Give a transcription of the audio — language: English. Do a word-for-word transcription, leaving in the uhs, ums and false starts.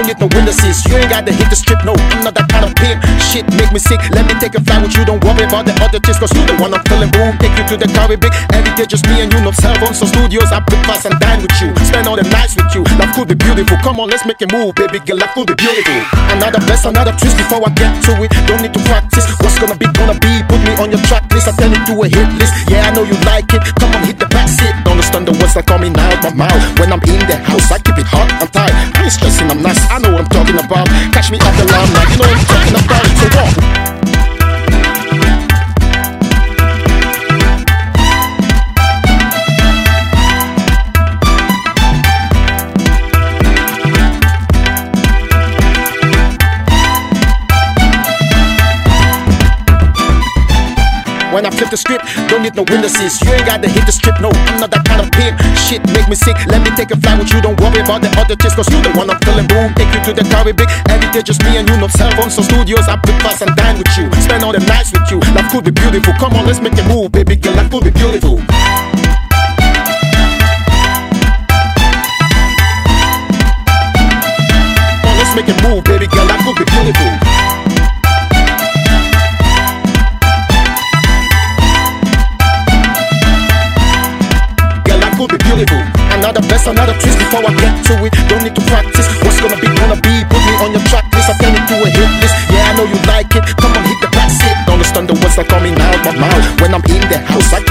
don't need no window seats. You ain't gotta hit the strip, no, I'm not that kind of pimp. Shit make me sick, let me take a flight with you. Don't worry about the other chicks, cause you the one I'm feeling. Boom, take you to the Caribbean. Every day just me and you, no cell phones, so studios. I breakfast and dine with you, spend all the nights with you. Life could be beautiful, come on, let's make a move, baby girl, life could be beautiful. Another bless, another twist before I get to it. Don't need to practice, what's gonna be, gonna be. Put me on your track list, I turn it to a hit list. Yeah, I know you like it, come on, hit the back seat. Don't understand the words that coming out my mouth. When I'm in the house, I keep it hot, I'm tired. I ain't stressing, I'm nice, I know what I'm talking about. Catch me off the line now, you know what I'm talking about. So what? When I flip the script, don't need no window seats. You ain't gotta hit the strip, no, I'm not that kind of pimp. Shit make me sick, let me take a flight with you. Don't worry about the other chicks, cause you the one I'm feeling. Boom, take you to the Caribbean. Every day just me and you, no cell phones, so studios. I breakfast and dine with you, spend all the nights with you. Life could be beautiful, come on, let's make a move, baby girl, life could be beautiful. Come on, let's make a move, baby girl, life could be beautiful. Could be beautiful. Another bless, another twist before I get to it. Don't need to practice, what's gonna be, gonna be. Put me on your track list, I turn it to a hit list. Yeah, I know you like it, come on, hit the back seat. Don't understand the words that coming out my mouth. When I'm in the house, I